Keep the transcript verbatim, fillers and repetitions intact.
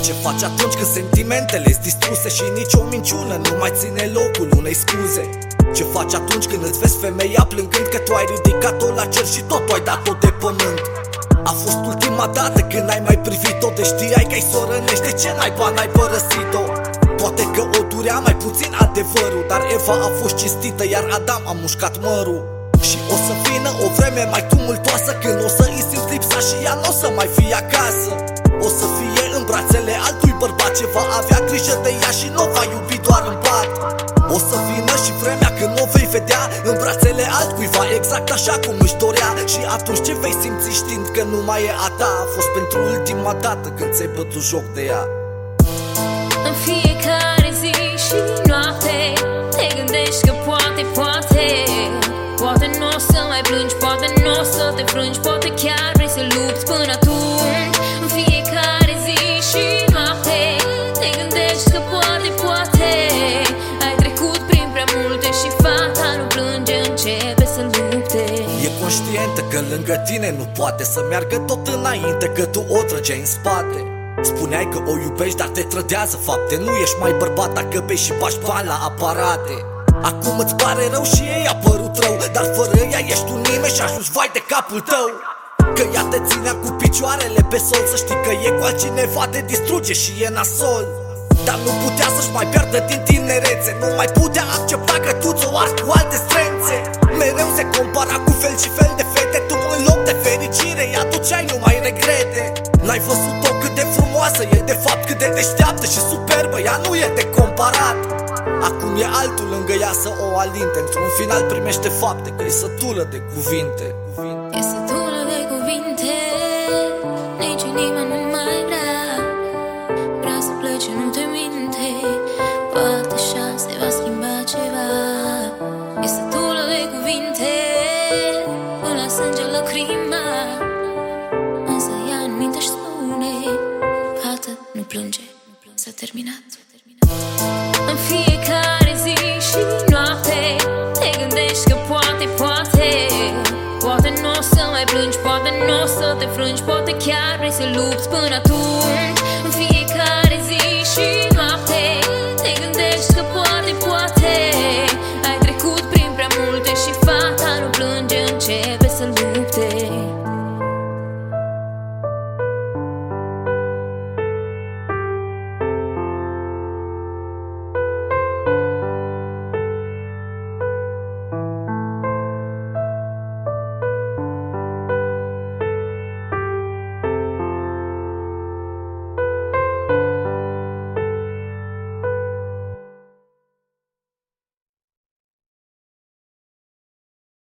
Ce faci atunci când sentimentele-s distruse și nicio minciună nu mai ține locul unei scuze? Ce faci atunci când îți vezi femeia plângând că tu ai ridicat-o la cer și tot tu ai dat-o de pământ? A fost ultima dată când ai mai privit-o, de știai că-i sorănești, de ce naiba n-ai părăsit-o? Poate că o durea mai puțin adevărul, dar Eva a fost cinstită, iar Adam a mușcat mărul. Și o să vină o vreme mai tumultoasă când o să îi simți lipsa și ea n-o să mai fie acasă. O să fie în brațele altui bărbat ce va avea grijă de ea și nu va iubi doar în pat. O să vină și vremea când o vei vedea în brațele altcuiva exact așa cum își dorea. Și atunci ce vei simți știind că nu mai e a ta? A fost pentru ultima dată când ți-ai bătut joc de ea. În fiecare zi și noapte te gândești că poate, poate Poate n-o să mai plângi, poate n-o să te frângi, poate chiar vrei să lupți până atunci. În fiecare zi și noapte te gândești că poate, poate ai trecut prin prea multe și fata nu plânge, începe să lupte. E conștientă că lângă tine nu poate să meargă tot înainte, că tu o trăgeai în spate. Spuneai că o iubești, dar te trădează fapte. Nu ești mai bărbat dacă bei și bași bani la aparate. Acum îți pare rău și ei a părut rău, dar fără ea ești un nimeni și ajungi vai de capul tău. Că ea te ținea cu picioarele pe sol, să știi că e cu altcineva te distruge și e nasol. Dar nu putea să-și mai piardă din tinerețe, nu mai putea accepta că tu ți-o arzi cu alte străințe. Mereu se compara cu fel și fel de fete, tu în loc de fericire ea aduceai numai regrete. N-ai văzut-o cât de frumoasă e, de fapt cât de deșteaptă și superbă, ea nu e de comparat. Acum e altul lângă ea să o alinte, într-un final primește fapte, că e sătulă de cuvinte. E sătulă de cuvinte, nici inima nu mai vrea. Vrea să plece, nu te minte, poate așa se va schimba ceva. E sătulă de cuvinte, până la sânge lacrima, însă ea în minte își spune, fată, nu plânge, s-a terminat. În fiecare zi și noapte te gândești că poate, poate Poate n-o să mai plângi, poate n-o să te frângi, poate chiar vrei să lupți până atunci. În fiecare zi și noapte te gândești că poate, poate ai trecut prin prea multe și fata